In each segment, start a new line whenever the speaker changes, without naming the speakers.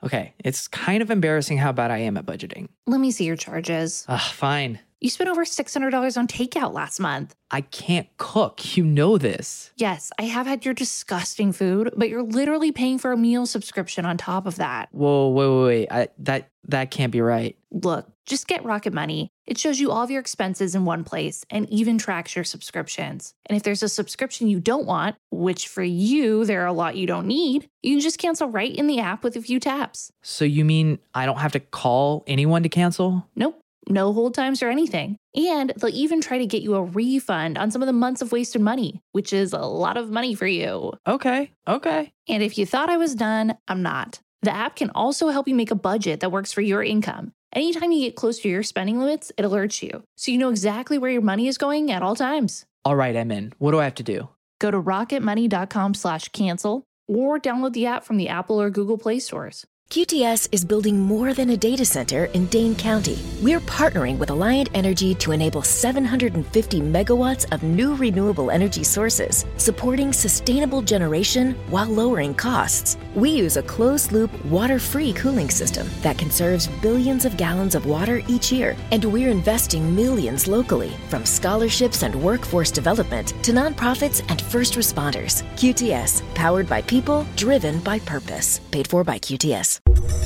Okay, it's kind of embarrassing how bad I am at budgeting.
Let me see your charges.
Fine.
You spent over $600 on takeout last month.
I can't cook. You know this.
Yes, I have had your disgusting food, but you're literally paying for a meal subscription on top of that.
Whoa, wait. That can't be right.
Look, just get Rocket Money. It shows you all of your expenses in one place and even tracks your subscriptions. And if there's a subscription you don't want, which for you, there are a lot you don't need, you can just cancel right in the app with a few taps.
So you mean I don't have to call anyone to cancel?
Nope. No hold times or anything. And they'll even try to get you a refund on some of the months of wasted money, which is a lot of money for you.
Okay.
And if you thought I was done, I'm not. The app can also help you make a budget that works for your income. Anytime you get close to your spending limits, it alerts you, so you know exactly where your money is going at all times.
All right, I'm in. What do I have to do?
Go to rocketmoney.com/cancel or download the app from the Apple or Google Play stores.
QTS is building more than a data center in Dane County. We're partnering with Alliant Energy to enable 750 megawatts of new renewable energy sources, supporting sustainable generation while lowering costs. We use a closed-loop, water-free cooling system that conserves billions of gallons of water each year, and we're investing millions locally, from scholarships and workforce development to nonprofits and first responders. QTS, powered by people, driven by purpose. Paid for by QTS.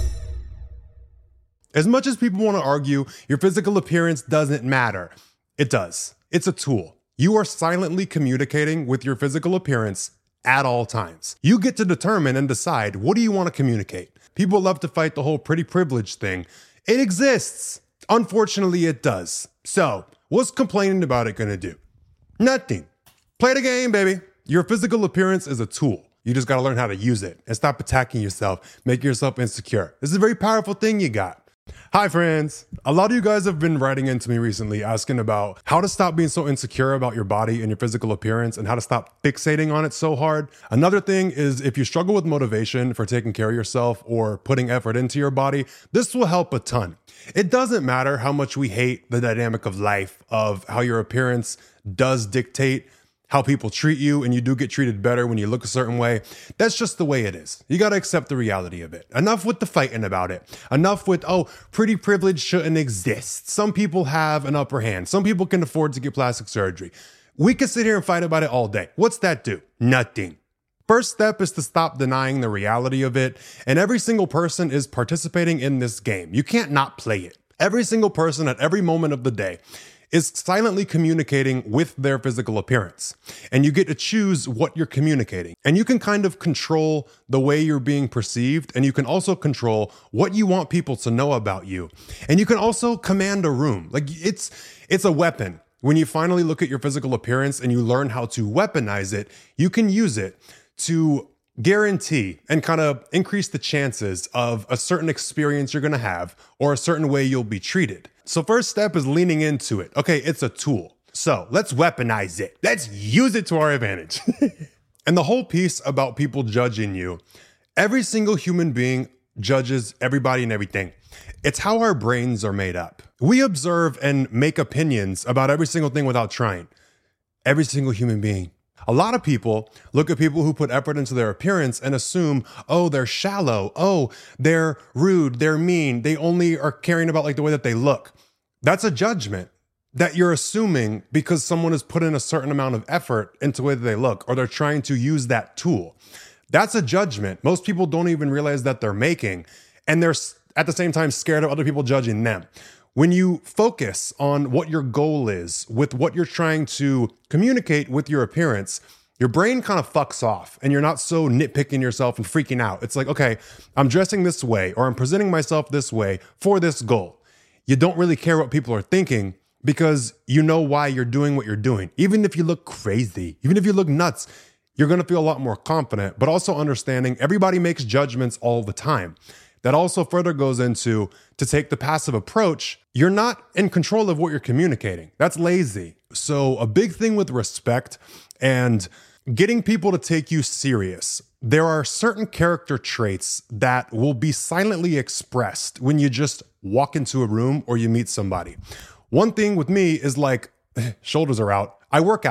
As much as people want to argue your physical appearance doesn't matter, it does. It's a tool. You are silently communicating with your physical appearance at all times. You get to determine and decide, what do you want to communicate? People love to fight the whole pretty privilege thing. It exists. Unfortunately, it does. So, what's complaining about it going to do? Nothing. Play the game, baby. Your physical appearance is a tool. You just got to learn how to use it and stop attacking yourself, making yourself insecure. This is a very powerful thing you got. Hi, friends. A lot of you guys have been writing into me recently asking about how to stop being so insecure about your body and your physical appearance and how to stop fixating on it so hard. Another thing is, if you struggle with motivation for taking care of yourself or putting effort into your body, this will help a ton. It doesn't matter how much we hate the dynamic of life, of how your appearance does dictate how people treat you, and you do get treated better when you look a certain way. That's just the way it is. You got to accept the reality of it. Enough with the fighting about it. Enough with, pretty privilege shouldn't exist. Some people have an upper hand. Some people can afford to get plastic surgery. We can sit here and fight about it all day. What's that do? Nothing. First step is to stop denying the reality of it. And every single person is participating in this game. You can't not play it. Every single person at every moment of the day is silently communicating with their physical appearance. And you get to choose what you're communicating. And you can kind of control the way you're being perceived. And you can also control what you want people to know about you. And you can also command a room. Like it's a weapon. When you finally look at your physical appearance and you learn how to weaponize it, you can use it to guarantee and kind of increase the chances of a certain experience you're going to have or a certain way you'll be treated. So first step is leaning into it. Okay, it's a tool. So let's weaponize it. Let's use it to our advantage. And the whole piece about people judging you, every single human being judges everybody and everything. It's how our brains are made up. We observe and make opinions about every single thing without trying. Every single human being. A lot of people look at people who put effort into their appearance and assume, they're shallow. They're rude. They're mean. They only are caring about the way that they look. That's a judgment that you're assuming because someone has put in a certain amount of effort into the way that they look, or they're trying to use that tool. That's a judgment most people don't even realize that they're making. And they're at the same time scared of other people judging them. When you focus on what your goal is with what you're trying to communicate with your appearance, your brain kind of fucks off and you're not so nitpicking yourself and freaking out. It's like, okay, I'm dressing this way or I'm presenting myself this way for this goal. You don't really care what people are thinking because you know why you're doing what you're doing. Even if you look crazy, even if you look nuts, you're going to feel a lot more confident, but also understanding everybody makes judgments all the time. That also further goes into, to take the passive approach, you're not in control of what you're communicating. That's lazy. So a big thing with respect and getting people to take you serious, there are certain character traits that will be silently expressed when you just walk into a room or you meet somebody. One thing with me is shoulders are out. I work out.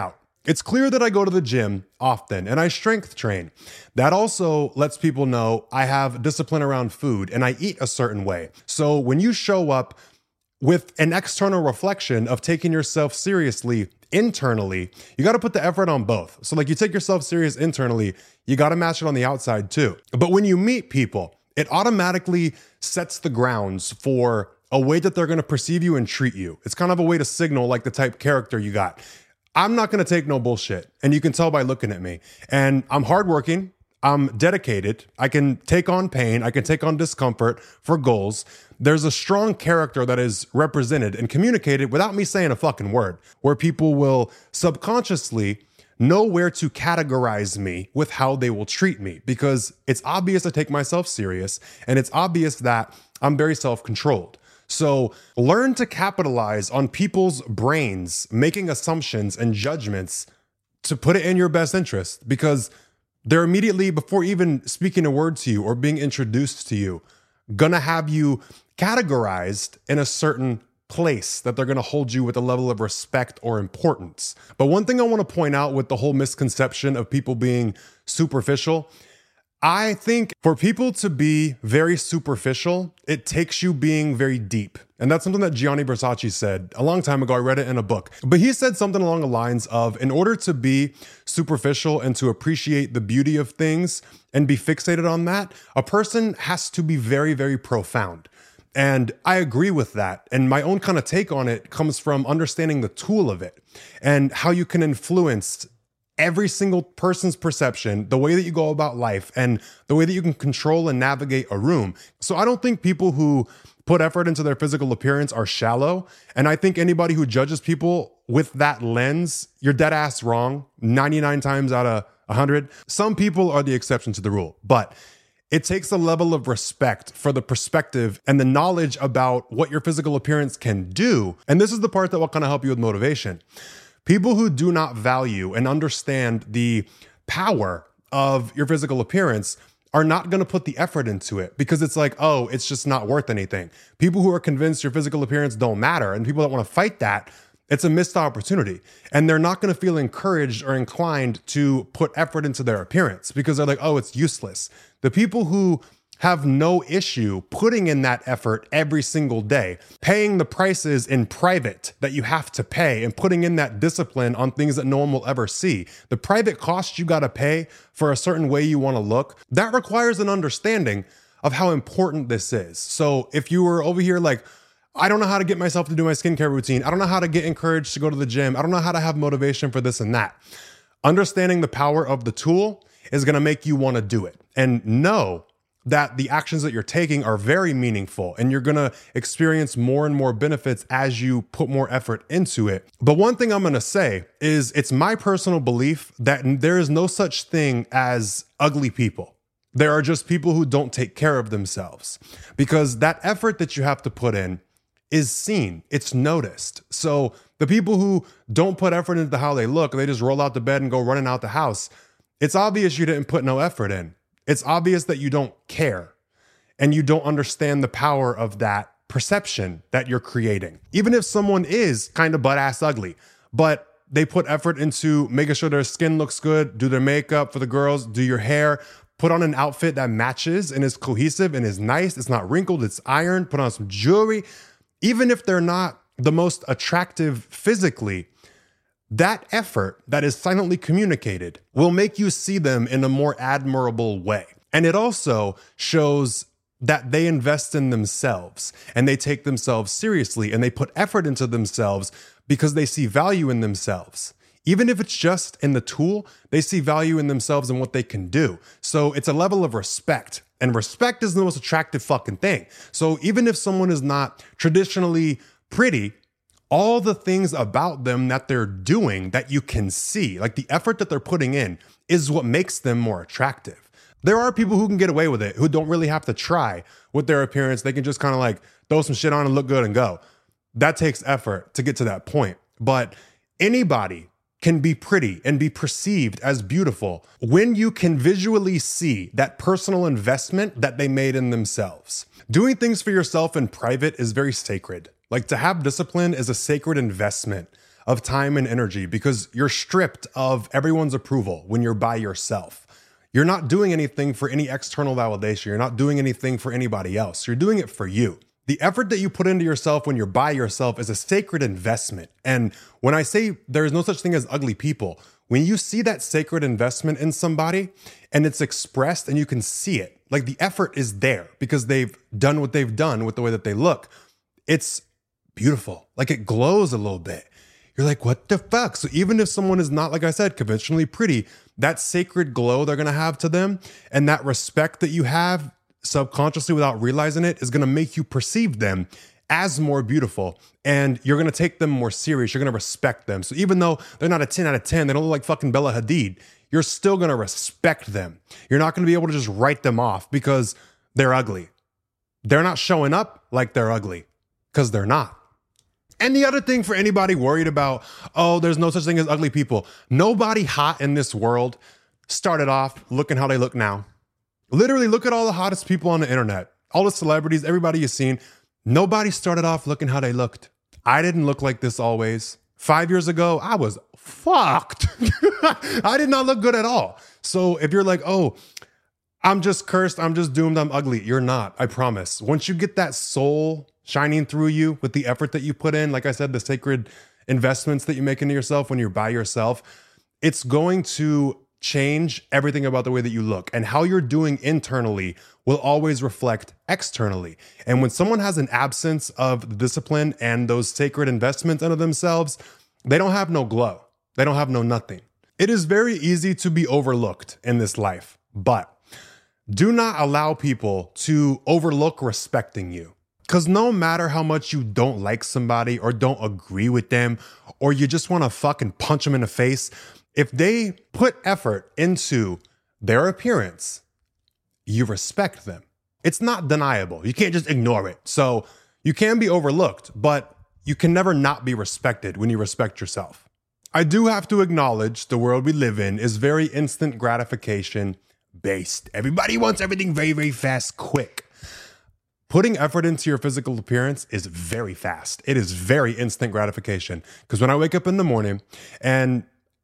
It's clear that I go to the gym often and I strength train. That also lets people know I have discipline around food and I eat a certain way. So when you show up with an external reflection of taking yourself seriously internally, you got to put the effort on both. So like you take yourself serious internally, you got to match it on the outside too. But when you meet people, it automatically sets the grounds for a way that they're going to perceive you and treat you. It's kind of a way to signal like the type character you got. I'm not going to take no bullshit. And you can tell by looking at me. And I'm hardworking. I'm dedicated. I can take on pain. I can take on discomfort for goals. There's a strong character that is represented and communicated without me saying a fucking word, where people will subconsciously know where to categorize me with how they will treat me, because it's obvious I take myself serious and it's obvious that I'm very self-controlled. So learn to capitalize on people's brains, making assumptions and judgments to put it in your best interest, because they're immediately, before even speaking a word to you or being introduced to you, gonna have you categorized in a certain place that they're going to hold you with a level of respect or importance. But one thing I want to point out with the whole misconception of people being superficial, I think for people to be very superficial, it takes you being very deep. And that's something that Gianni Versace said a long time ago. I read it in a book. But he said something along the lines of, in order to be superficial and to appreciate the beauty of things and be fixated on that, a person has to be very, very profound. And I agree with that. And my own kind of take on it comes from understanding the tool of it and how you can influence every single person's perception, the way that you go about life, and the way that you can control and navigate a room. So I don't think people who put effort into their physical appearance are shallow. And I think anybody who judges people with that lens, you're dead ass wrong 99 times out of 100. Some people are the exception to the rule, but it takes a level of respect for the perspective and the knowledge about what your physical appearance can do. And this is the part that will kind of help you with motivation. People who do not value and understand the power of your physical appearance are not going to put the effort into it, because it's like, oh, it's just not worth anything. People who are convinced your physical appearance don't matter and people that want to fight that, it's a missed opportunity. And they're not going to feel encouraged or inclined to put effort into their appearance because they're like, oh, it's useless. The people who have no issue putting in that effort every single day, paying the prices in private that you have to pay, and putting in that discipline on things that no one will ever see. The private cost you got to pay for a certain way you want to look, that requires an understanding of how important this is. So if you were over here like, I don't know how to get myself to do my skincare routine, I don't know how to get encouraged to go to the gym, I don't know how to have motivation for this and that, understanding the power of the tool is going to make you want to do it. And know that the actions that you're taking are very meaningful and you're going to experience more and more benefits as you put more effort into it. But one thing I'm going to say is it's my personal belief that there is no such thing as ugly people. There are just people who don't take care of themselves, because that effort that you have to put in is seen, it's noticed. So the people who don't put effort into how they look, they just roll out the bed and go running out the house, it's obvious you didn't put no effort in. It's obvious that you don't care and you don't understand the power of that perception that you're creating. Even if someone is kind of butt-ass ugly, but they put effort into making sure their skin looks good, do their makeup for the girls, do your hair, put on an outfit that matches and is cohesive and is nice, it's not wrinkled, it's ironed, put on some jewelry. Even if they're not the most attractive physically, that effort that is silently communicated will make you see them in a more admirable way. And it also shows that they invest in themselves and they take themselves seriously and they put effort into themselves because they see value in themselves. Even if it's just in the tool, they see value in themselves and what they can do. So it's a level of respect. And respect is the most attractive fucking thing. So even if someone is not traditionally pretty, all the things about them that they're doing that you can see, like the effort that they're putting in, is what makes them more attractive. There are people who can get away with it, who don't really have to try with their appearance. They can just kind of like throw some shit on and look good and go. That takes effort to get to that point. But anybody can be pretty and be perceived as beautiful when you can visually see that personal investment that they made in themselves. Doing things for yourself in private is very sacred. Like, to have discipline is a sacred investment of time and energy because you're stripped of everyone's approval when you're by yourself. You're not doing anything for any external validation. You're not doing anything for anybody else. You're doing it for you. The effort that you put into yourself when you're by yourself is a sacred investment. And when I say there is no such thing as ugly people, when you see that sacred investment in somebody and it's expressed and you can see it, like the effort is there because they've done what they've done with the way that they look. It's beautiful. Like it glows a little bit. You're like, what the fuck? So even if someone is not, like I said, conventionally pretty, that sacred glow they're going to have to them and that respect that you have subconsciously without realizing it is going to make you perceive them as more beautiful, and you're going to take them more serious. You're going to respect them. So even though they're not a 10 out of 10, they don't look like fucking Bella Hadid, you're still going to respect them. You're not going to be able to just write them off because they're ugly. They're not showing up like they're ugly because they're not. And the other thing for anybody worried about, oh, there's no such thing as ugly people. Nobody hot in this world started off looking how they look now. Literally, look at all the hottest people on the internet, all the celebrities, everybody you've seen. Nobody started off looking how they looked. I didn't look like this always. 5 years ago, I was fucked. I did not look good at all. So if you're like, oh, I'm just cursed, I'm just doomed, I'm ugly. You're not, I promise. Once you get that soul shining through you with the effort that you put in, like I said, the sacred investments that you make into yourself when you're by yourself, it's going to change everything about the way that you look, and how you're doing internally will always reflect externally. And when someone has an absence of the discipline and those sacred investments into themselves, they don't have no glow. They don't have no nothing. It is very easy to be overlooked in this life, but do not allow people to overlook respecting you. Because no matter how much you don't like somebody or don't agree with them, or you just want to fucking punch them in the face, if they put effort into their appearance, you respect them. It's not deniable. You can't just ignore it. So you can be overlooked, but you can never not be respected when you respect yourself. I do have to acknowledge the world we live in is very instant gratification based. Everybody wants everything very, very fast, quick. Putting effort into your physical appearance is very fast. It is very instant gratification. Because when I wake up in the morning and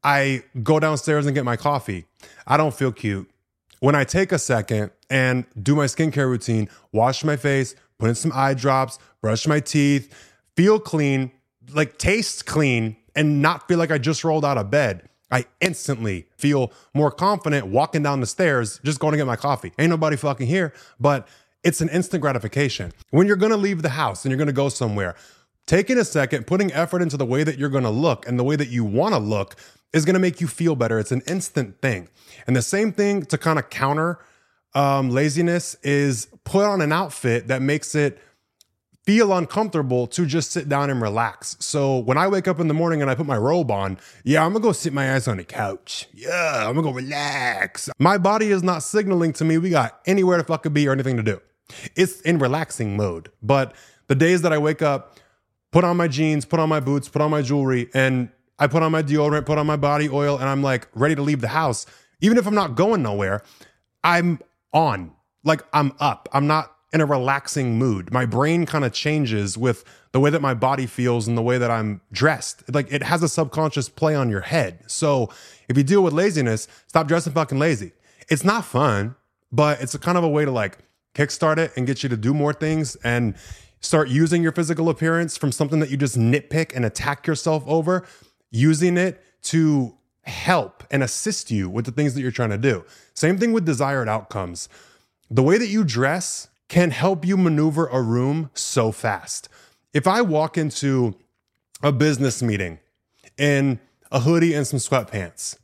I go downstairs and get my coffee, I don't feel cute. When I take a second and do my skincare routine, wash my face, put in some eye drops, brush my teeth, feel clean, like taste clean, and not feel like I just rolled out of bed, I instantly feel more confident walking down the stairs, just going to get my coffee. Ain't nobody fucking here, but it's an instant gratification. When you're going to leave the house and you're going to go somewhere, taking a second, putting effort into the way that you're going to look and the way that you want to look is going to make you feel better. It's an instant thing. And the same thing to kind of counter laziness is put on an outfit that makes it feel uncomfortable to just sit down and relax. So when I wake up in the morning and I put my robe on, yeah, I'm gonna go sit my ass on the couch. Yeah, I'm gonna go relax. My body is not signaling to me we got anywhere to fucking be or anything to do. It's in relaxing mode. But the days that I wake up, put on my jeans, put on my boots, put on my jewelry, and I put on my deodorant, put on my body oil, and I'm like ready to leave the house. Even if I'm not going nowhere, I'm on. Like I'm up. I'm not in a relaxing mood. My brain kind of changes with the way that my body feels and the way that I'm dressed. Like it has a subconscious play on your head. So if you deal with laziness, stop dressing fucking lazy. It's not fun, but it's a kind of a way to like kickstart it and get you to do more things and start using your physical appearance from something that you just nitpick and attack yourself over, using it to help and assist you with the things that you're trying to do. Same thing with desired outcomes. The way that you dress can help you maneuver a room so fast. If I walk into a business meeting in a hoodie and some sweatpants,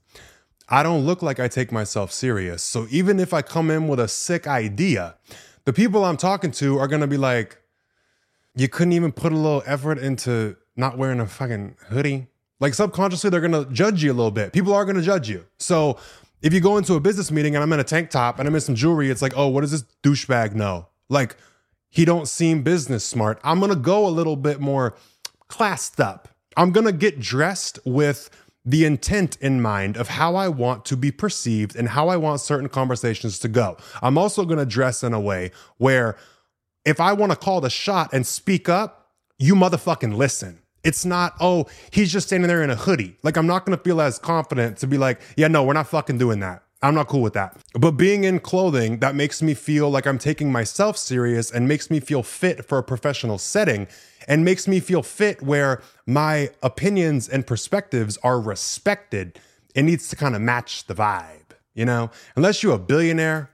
I don't look like I take myself serious. So even if I come in with a sick idea, the people I'm talking to are going to be like, you couldn't even put a little effort into not wearing a fucking hoodie. Like subconsciously, they're going to judge you a little bit. People are going to judge you. So if you go into a business meeting and I'm in a tank top and I'm in some jewelry, it's like, oh, what does this douchebag know? Like, he don't seem business smart. I'm going to go a little bit more classed up. I'm going to get dressed with the intent in mind of how I want to be perceived and how I want certain conversations to go. I'm also going to dress in a way where if I want to call the shot and speak up, you motherfucking listen. It's not, oh, he's just standing there in a hoodie. Like, I'm not going to feel as confident to be like, yeah, no, we're not fucking doing that. I'm not cool with that. But being in clothing that makes me feel like I'm taking myself serious and makes me feel fit for a professional setting and makes me feel fit where my opinions and perspectives are respected. It needs to kind of match the vibe, you know? Unless you're a billionaire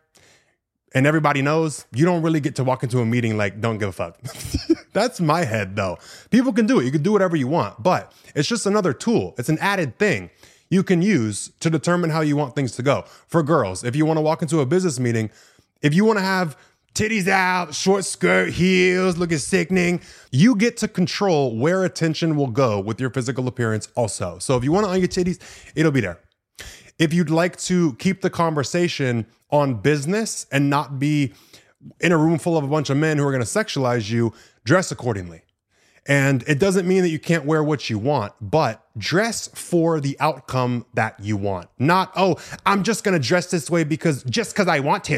and everybody knows, you don't really get to walk into a meeting like, don't give a fuck. That's my head though. People can do it. You can do whatever you want, but it's just another tool. It's an added thing you can use to determine how you want things to go. For girls, if you want to walk into a business meeting, if you want to have titties out, short skirt, heels, looking sickening, you get to control where attention will go with your physical appearance also. So if you want to on your titties, it'll be there. If you'd like to keep the conversation on business and not be in a room full of a bunch of men who are going to sexualize you, dress accordingly. And it doesn't mean that you can't wear what you want, but dress for the outcome that you want. Not, oh, I'm just going to dress this way because I want to.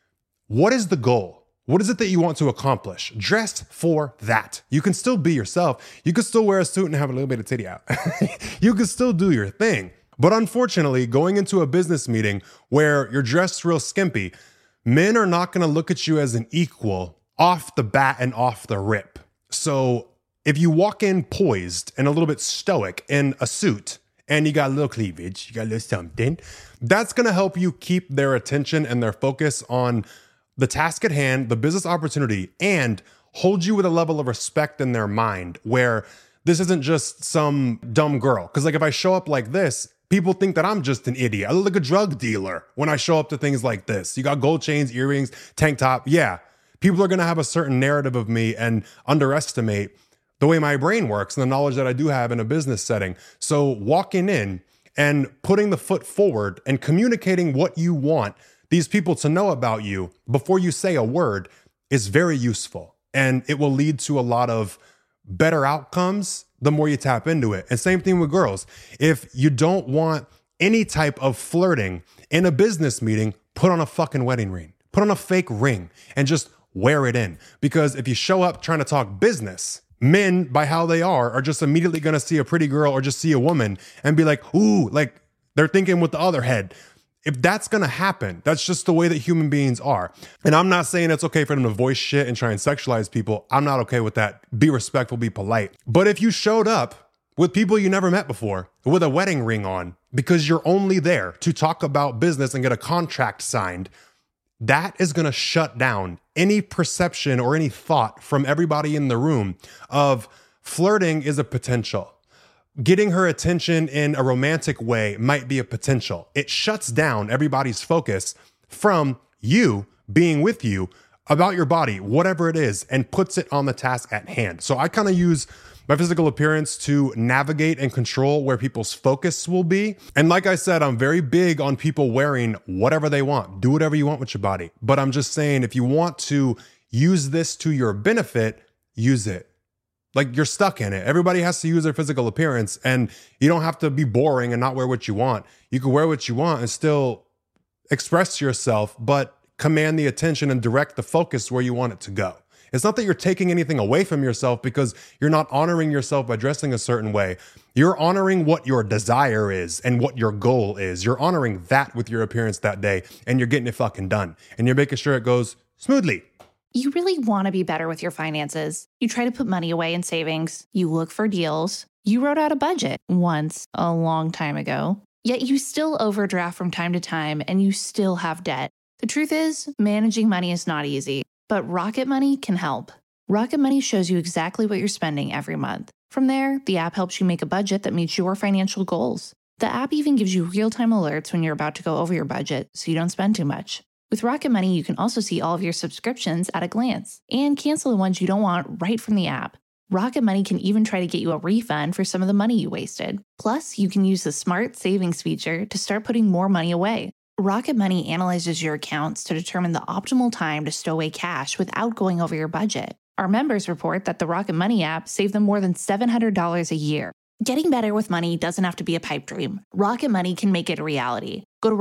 What is the goal? What is it that you want to accomplish? Dress for that. You can still be yourself. You can still wear a suit and have a little bit of titty out. You can still do your thing. But unfortunately, going into a business meeting where you're dressed real skimpy, men are not going to look at you as an equal off the bat and off the rip. So if you walk in poised and a little bit stoic in a suit and you got a little cleavage, you got a little something, that's going to help you keep their attention and their focus on the task at hand, the business opportunity, and hold you with a level of respect in their mind where this isn't just some dumb girl. Because like if I show up like this, people think that I'm just an idiot. I look like a drug dealer when I show up to things like this. You got gold chains, earrings, tank top. Yeah, people are going to have a certain narrative of me and underestimate the way my brain works and the knowledge that I do have in a business setting. So walking in and putting the foot forward and communicating what you want these people to know about you before you say a word is very useful. And it will lead to a lot of better outcomes the more you tap into it. And same thing with girls. If you don't want any type of flirting in a business meeting, put on a fucking wedding ring. Put on a fake ring and just wear it in. Because if you show up trying to talk business, men, by how they are just immediately going to see a pretty girl or just see a woman and be like, ooh, like they're thinking with the other head. If that's going to happen, that's just the way that human beings are. And I'm not saying it's okay for them to voice shit and try and sexualize people. I'm not okay with that. Be respectful, be polite. But if you showed up with people you never met before with a wedding ring on because you're only there to talk about business and get a contract signed, that is going to shut down any perception or any thought from everybody in the room of flirting is a potential. Getting her attention in a romantic way might be a potential. It shuts down everybody's focus from you being with you about your body, whatever it is, and puts it on the task at hand. So I kind of use my physical appearance to navigate and control where people's focus will be. And like I said, I'm very big on people wearing whatever they want. Do whatever you want with your body. But I'm just saying, if you want to use this to your benefit, use it. Like you're stuck in it. Everybody has to use their physical appearance and you don't have to be boring and not wear what you want. You can wear what you want and still express yourself, but command the attention and direct the focus where you want it to go. It's not that you're taking anything away from yourself because you're not honoring yourself by dressing a certain way. You're honoring what your desire is and what your goal is. You're honoring that with your appearance that day and you're getting it fucking done. And you're making sure it goes smoothly.
You really want to be better with your finances. You try to put money away in savings. You look for deals. You wrote out a budget once a long time ago. Yet you still overdraft from time to time and you still have debt. The truth is, managing money is not easy, but Rocket Money can help. Rocket Money shows you exactly what you're spending every month. From there, the app helps you make a budget that meets your financial goals. The app even gives you real-time alerts when you're about to go over your budget so you don't spend too much. With Rocket Money, you can also see all of your subscriptions at a glance and cancel the ones you don't want right from the app. Rocket Money can even try to get you a refund for some of the money you wasted. Plus, you can use the Smart Savings feature to start putting more money away. Rocket Money analyzes your accounts to determine the optimal time to stow away cash without going over your budget. Our members report that the Rocket Money app saved them more than $700 a year. Getting better with money doesn't have to be a pipe dream. Rocket Money can make it a reality. Go to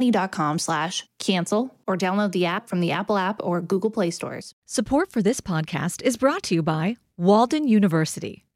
rocketmoney.com/cancel or download the app from the Apple app or Google Play stores.
Support for this podcast is brought to you by Walden University.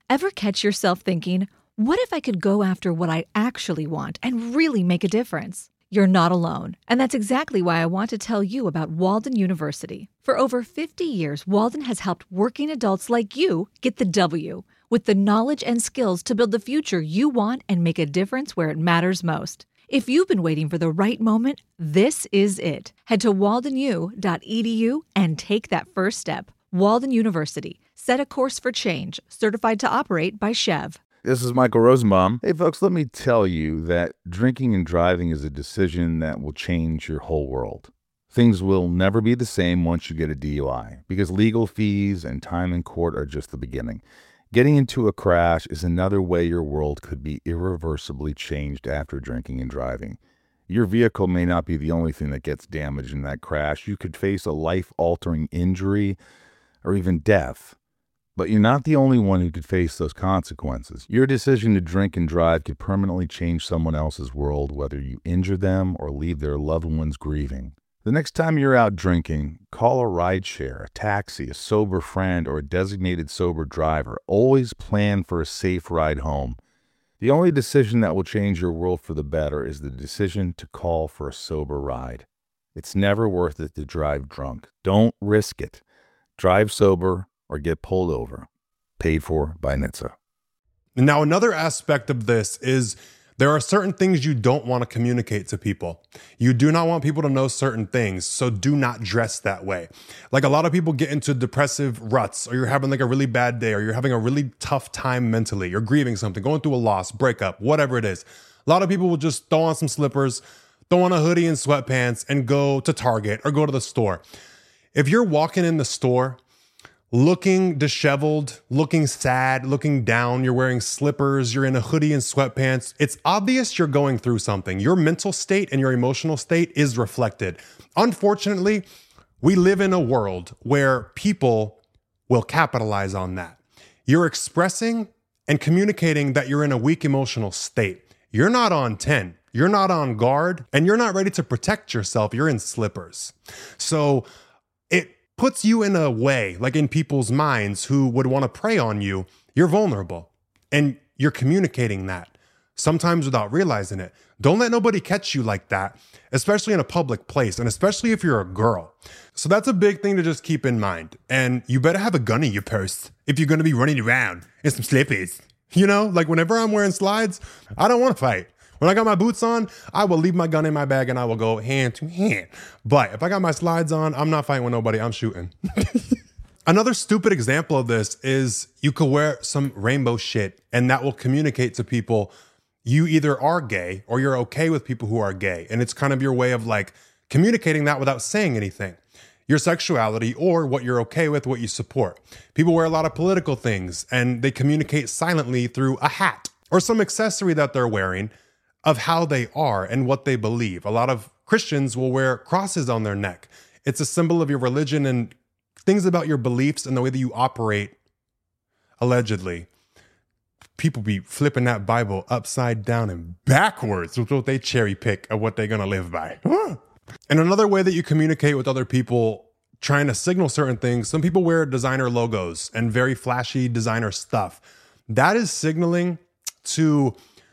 Ever catch yourself thinking, what if I could go after what I actually want and really make a difference? You're not alone, and that's exactly why I want to tell you about Walden University. For over 50 years, Walden has helped working adults like you get the W, with the knowledge and skills to build the future you want and make a difference where it matters most. If you've been waiting for the right moment, this is it. Head to waldenu.edu and take that first step. Walden University. Set a course for change. Certified to operate by Chev.
This is Michael Rosenbaum. Hey, folks, let me tell you that drinking and driving is a decision that will change your whole world. Things will never be the same once you get a DUI, because legal fees and time in court are just the beginning. Getting into a crash is another way your world could be irreversibly changed after drinking and driving. Your vehicle may not be the only thing that gets damaged in that crash. You could face a life-altering injury or even death. But you're not the only one who could face those consequences. Your decision to drink and drive could permanently change someone else's world, whether you injure them or leave their loved ones grieving. The next time you're out drinking, call a rideshare, a taxi, a sober friend, or a designated sober driver. Always plan for a safe ride home. The only decision that will change your world for the better is the decision to call for a sober ride. It's never worth it to drive drunk. Don't risk it. Drive sober or get pulled over. Paid for by NHTSA.
Now, another aspect of this is there are certain things you don't want to communicate to people. You do not want people to know certain things, so do not dress that way. Like, a lot of people get into depressive ruts, or you're having like a really bad day, or you're having a really tough time mentally, you're grieving something, going through a loss, breakup, whatever it is. A lot of people will just throw on some slippers, throw on a hoodie and sweatpants, and go to Target or go to the store. If you're walking in the store looking disheveled, looking sad, looking down, you're wearing slippers, you're in a hoodie and sweatpants, it's obvious you're going through something. Your mental state and your emotional state is reflected. Unfortunately, we live in a world where people will capitalize on that. You're expressing and communicating that you're in a weak emotional state. You're not on 10. You're not on guard, and you're not ready to protect yourself. You're in slippers. So it puts you in a way, like in people's minds who would want to prey on you. You're vulnerable, and you're communicating that, sometimes without realizing it. Don't let nobody catch you like that, especially in a public place, and especially if you're a girl. So that's a big thing to just keep in mind. And you better have a gun in your purse if you're going to be running around in some slippies. You know, like whenever I'm wearing slides, I don't want to fight. When I got my boots on, I will leave my gun in my bag and I will go hand to hand. But if I got my slides on, I'm not fighting with nobody. I'm shooting. Another stupid example of this is you could wear some rainbow shit and that will communicate to people you either are gay or you're okay with people who are gay. And it's kind of your way of like communicating that without saying anything. Your sexuality or what you're okay with, what you support. People wear a lot of political things and they communicate silently through a hat or some accessory that they're wearing of how they are and what they believe. A lot of Christians will wear crosses on their neck. It's a symbol of your religion and things about your beliefs and the way that you operate, allegedly. People be flipping that Bible upside down and backwards with what they cherry pick of what they're going to live by. And another way that you communicate with other people trying to signal certain things, some people wear designer logos and very flashy designer stuff. That is signaling to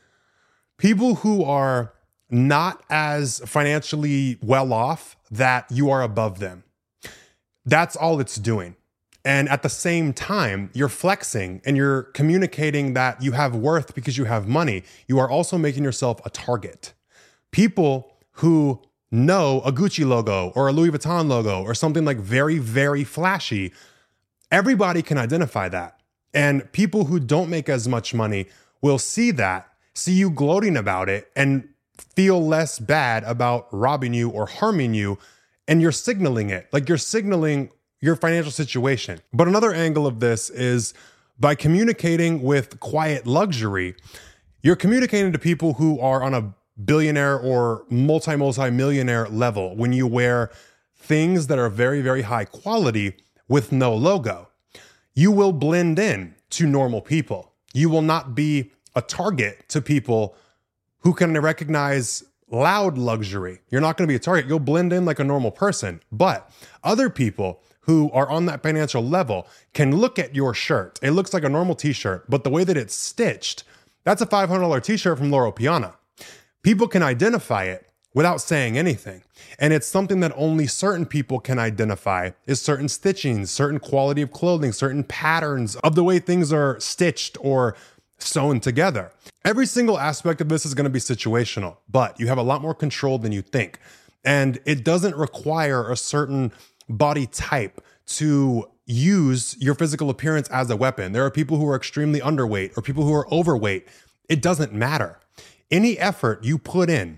people who are not as financially well off that you are above them. That's all it's doing. And at the same time, you're flexing and you're communicating that you have worth because you have money. You are also making yourself a target. People who know a Gucci logo or a Louis Vuitton logo or something like very, very flashy, everybody can identify that. And people who don't make as much money will see that, see you gloating about it and feel less bad about robbing you or harming you. And you're signaling it, like you're signaling your financial situation. But another angle of this is by communicating with quiet luxury, you're communicating to people who are on a billionaire or multi-millionaire level when you wear things that are very, very high quality with no logo. You will blend in to normal people. You will not be a target to people who can recognize loud luxury. You're not going to be a target. You'll blend in like a normal person. But other people who are on that financial level can look at your shirt. It looks like a normal t-shirt, but the way that it's stitched, that's a $500 t-shirt from Loro Piana. People can identify it without saying anything. And it's something that only certain people can identify, is certain stitchings, certain quality of clothing, certain patterns of the way things are stitched or sewn together. Every single aspect of this is going to be situational, but you have a lot more control than you think. And it doesn't require a certain body type to use your physical appearance as a weapon. There are people who are extremely underweight or people who are overweight. It doesn't matter. Any effort you put in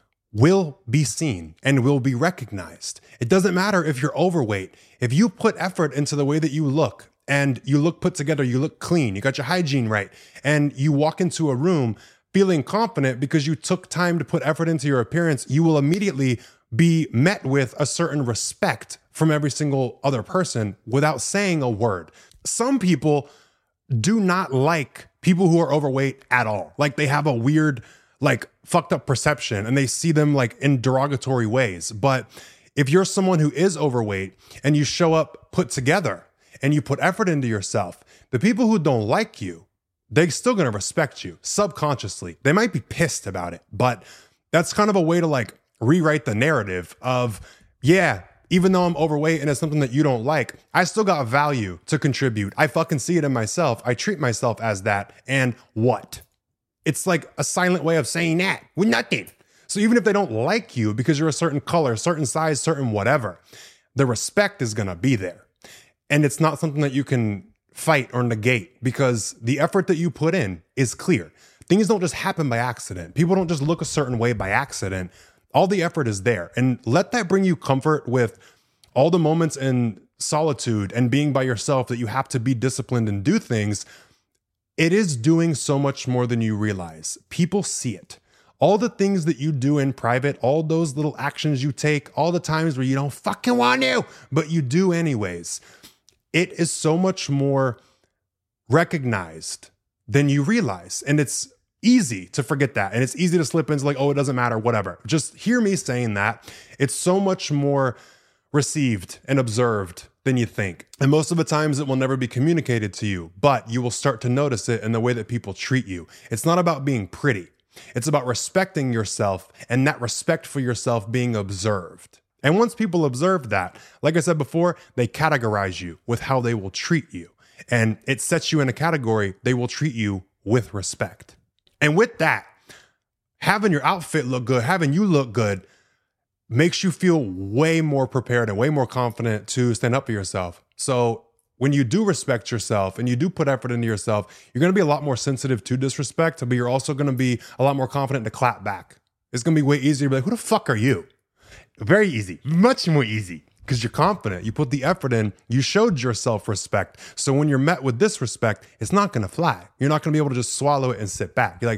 will be seen and will be recognized. It doesn't matter if you're overweight. If you put effort into the way that you look and you look put together, you look clean, you got your hygiene right, and you walk into a room feeling confident because you took time to put effort into your appearance, you will immediately be met with a certain respect from every single other person without saying a word. Some people do not like people who are overweight at all. Like they have a weird, like fucked up perception and they see them like in derogatory ways. But if you're someone who is overweight and you show up put together and you put effort into yourself, the people who don't like you, they're still going to respect you subconsciously. They might be pissed about it, but that's kind of a way to like rewrite the narrative of, yeah, even though I'm overweight and it's something that you don't like, I still got value to contribute. I fucking see it in myself. I treat myself as that. And what? It's like a silent way of saying that. We're nothing. So even if they don't like you because you're a certain color, certain size, certain whatever, the respect is going to be there. And it's not something that you can fight or negate because the effort that you put in is clear. Things don't just happen by accident. People don't just look a certain way by accident. All the effort is there. And let that bring you comfort with all the moments in solitude and being by yourself that you have to be disciplined and do things. It is doing so much more than you realize. People see it. All the things that you do in private, all those little actions you take, all the times where you don't fucking want to, but you do anyways. It is so much more recognized than you realize. And it's easy to forget that. And it's easy to slip into like, oh, it doesn't matter, whatever. Just hear me saying that. It's so much more received and observed than you think. And most of the times it will never be communicated to you, but you will start to notice it in the way that people treat you. It's not about being pretty. It's about respecting yourself and that respect for yourself being observed. And once people observe that, like I said before, they categorize you with how they will treat you. And it sets you in a category, they will treat you with respect. And with that, having your outfit look good, having you look good, makes you feel way more prepared and way more confident to stand up for yourself. So when you do respect yourself and you do put effort into yourself, you're going to be a lot more sensitive to disrespect, but you're also going to be a lot more confident to clap back. It's going to be way easier to be like, who the fuck are you? Very easy, much more easy. Because you're confident, you put the effort in, you showed your self-respect. So when you're met with disrespect, it's not going to fly. You're not going to be able to just swallow it and sit back. You're like,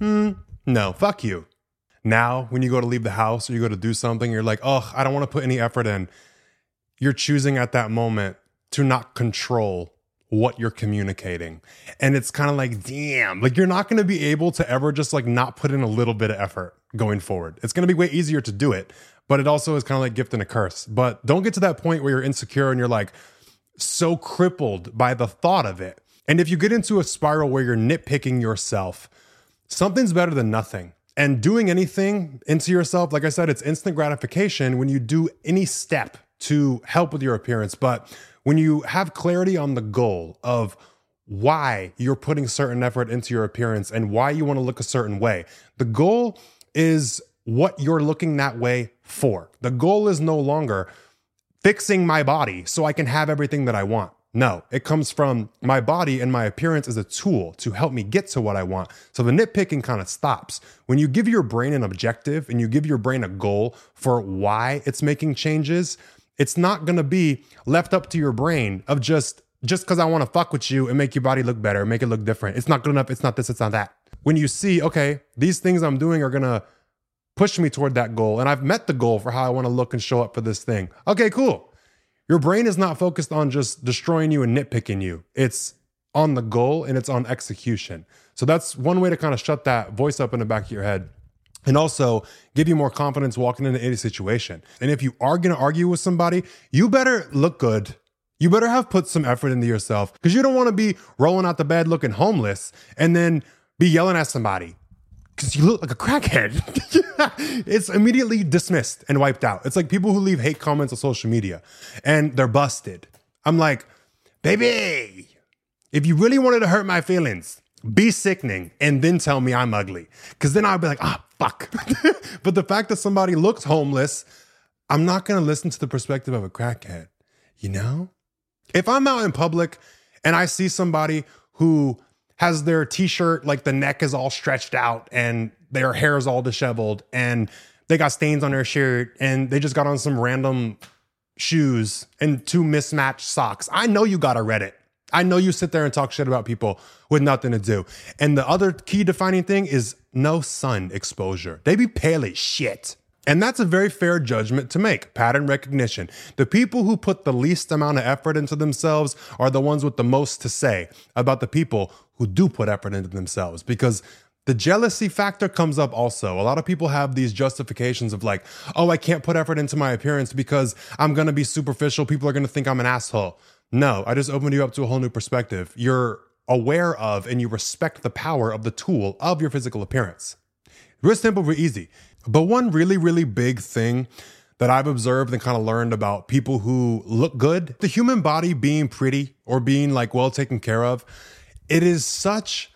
no, fuck you. Now, when you go to leave the house or you go to do something, you're like, oh, I don't want to put any effort in. You're choosing at that moment to not control what you're communicating. And it's kind of like, damn, like you're not going to be able to ever just like not put in a little bit of effort going forward. It's going to be way easier to do it. But it also is kind of like gift and a curse. But don't get to that point where you're insecure and you're like so crippled by the thought of it. And if you get into a spiral where you're nitpicking yourself, something's better than nothing. And doing anything into yourself, like I said, it's instant gratification when you do any step to help with your appearance. But when you have clarity on the goal of why you're putting certain effort into your appearance and why you want to look a certain way, the goal is what you're looking that way for. The goal is no longer fixing my body so I can have everything that I want. No, it comes from my body and my appearance as a tool to help me get to what I want. So the nitpicking kind of stops. When you give your brain an objective and you give your brain a goal for why it's making changes, it's not going to be left up to your brain of just because I want to fuck with you and make your body look better, make it look different. It's not good enough. It's not this, it's not that. When you see, okay, these things I'm doing are going to push me toward that goal. And I've met the goal for how I want to look and show up for this thing. Okay, cool. Your brain is not focused on just destroying you and nitpicking you. It's on the goal and it's on execution. So that's one way to kind of shut that voice up in the back of your head. and also give you more confidence walking into any situation. And if you are going to argue with somebody, you better look good. You better have put some effort into yourself, because you don't want to be rolling out the bed looking homeless and then be yelling at somebody because you look like a crackhead. It's immediately dismissed and wiped out. It's like people who leave hate comments on social media and they're busted. I'm like, baby, if you really wanted to hurt my feelings, be sickening and then tell me I'm ugly. Because then I'll be like, fuck. But the fact that somebody looks homeless, I'm not going to listen to the perspective of a crackhead. You know? If I'm out in public and I see somebody who has their t-shirt, like the neck is all stretched out and their hair is all disheveled and they got stains on their shirt and they just got on some random shoes and 2 mismatched socks, I know you got a Reddit. I know you sit there and talk shit about people with nothing to do. And the other key defining thing is no sun exposure. They be pale as shit. And that's a very fair judgment to make. Pattern recognition. The people who put the least amount of effort into themselves are the ones with the most to say about the people who do put effort into themselves, because the jealousy factor comes up also. A lot of people have these justifications of like, oh, I can't put effort into my appearance because I'm going to be superficial. People are going to think I'm an asshole. No, I just opened you up to a whole new perspective. You're aware of and you respect the power of the tool of your physical appearance. Real simple, real easy. But one really, really big thing that I've observed and kind of learned about people who look good, the human body being pretty or being like well taken care of, it is such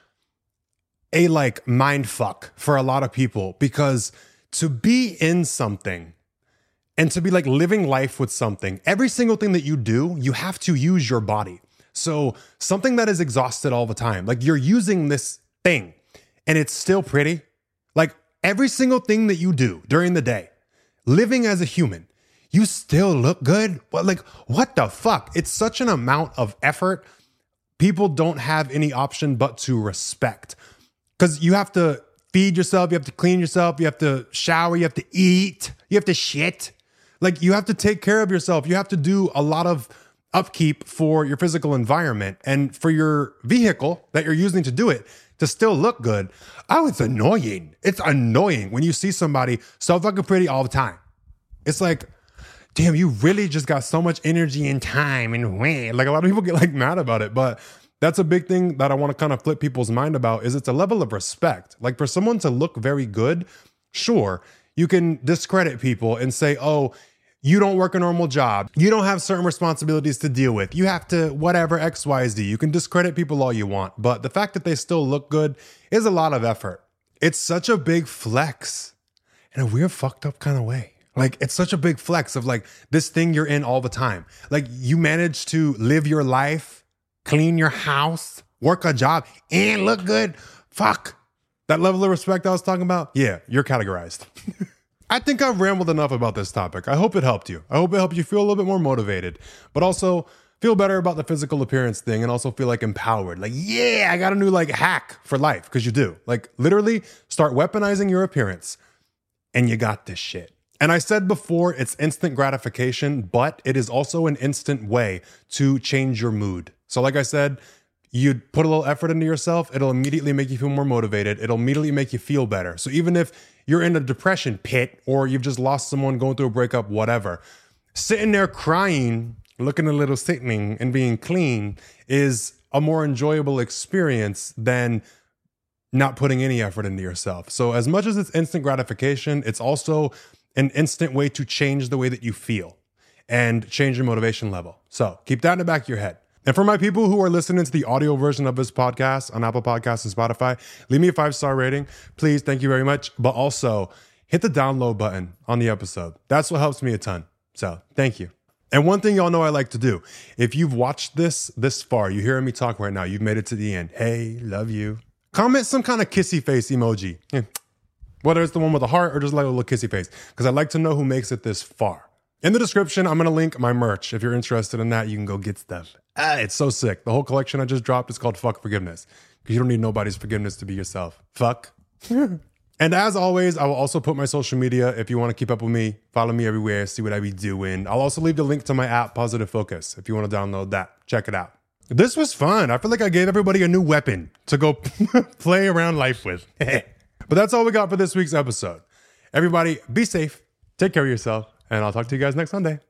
a like mind fuck for a lot of people, because to be in something and to be like living life with something, every single thing that you do, you have to use your body. So something that is exhausted all the time, like you're using this thing and it's still pretty. Like every single thing that you do during the day, living as a human, you still look good. But like, what the fuck? It's such an amount of effort. People don't have any option but to respect, because you have to feed yourself. You have to clean yourself. You have to shower. You have to eat. You have to shit. Like you have to take care of yourself. You have to do a lot of upkeep for your physical environment and for your vehicle that you're using to do it to still look good. Oh, it's annoying. It's annoying when you see somebody so fucking pretty all the time. It's like, damn, you really just got so much energy and time and way. Like a lot of people get like mad about it, but that's a big thing that I want to kind of flip people's mind about, is it's a level of respect. Like for someone to look very good, sure, you can discredit people and say, oh, you don't work a normal job. You don't have certain responsibilities to deal with. You have to whatever, X, Y, Z. You can discredit people all you want, but the fact that they still look good is a lot of effort. It's such a big flex in a weird fucked up kind of way. Like it's such a big flex of like this thing you're in all the time. Like you manage to live your life, clean your house, work a job, and look good. Fuck. That level of respect I was talking about? Yeah, you're categorized. I think I've rambled enough about this topic. I hope it helped you. I hope it helped you feel a little bit more motivated, but also feel better about the physical appearance thing and also feel like empowered. Like, yeah, I got a new like hack for life, because you do. Like literally start weaponizing your appearance and you got this shit. And I said before, it's instant gratification, but it is also an instant way to change your mood. So like I said, you put a little effort into yourself, it'll immediately make you feel more motivated. It'll immediately make you feel better. So even if you're in a depression pit or you've just lost someone, going through a breakup, whatever, sitting there crying, looking a little sickening and being clean is a more enjoyable experience than not putting any effort into yourself. So as much as it's instant gratification, it's also an instant way to change the way that you feel and change your motivation level. So keep that in the back of your head. And for my people who are listening to the audio version of this podcast on Apple Podcasts and Spotify, leave me a 5-star rating. Please, thank you very much. But also hit the download button on the episode. That's what helps me a ton. So thank you. And one thing y'all know I like to do, if you've watched this far, you're hearing me talk right now, you've made it to the end. Hey, love you. Comment some kind of kissy face emoji. Whether it's the one with a heart or just like a little kissy face, because I'd like to know who makes it this far. In the description, I'm going to link my merch. If you're interested in that, you can go get stuff. It's so sick. The whole collection I just dropped is called Fuck Forgiveness, because you don't need nobody's forgiveness to be yourself. Fuck. And as always, I will also put my social media. If you want to keep up with me, follow me everywhere, see what I be doing. I'll also leave the link to my app, Positive Focus, if you want to download that. Check it out. This was fun. I feel like I gave everybody a new weapon to go play around life with. But that's all we got for this week's episode. Everybody, be safe, take care of yourself, and I'll talk to you guys next Sunday.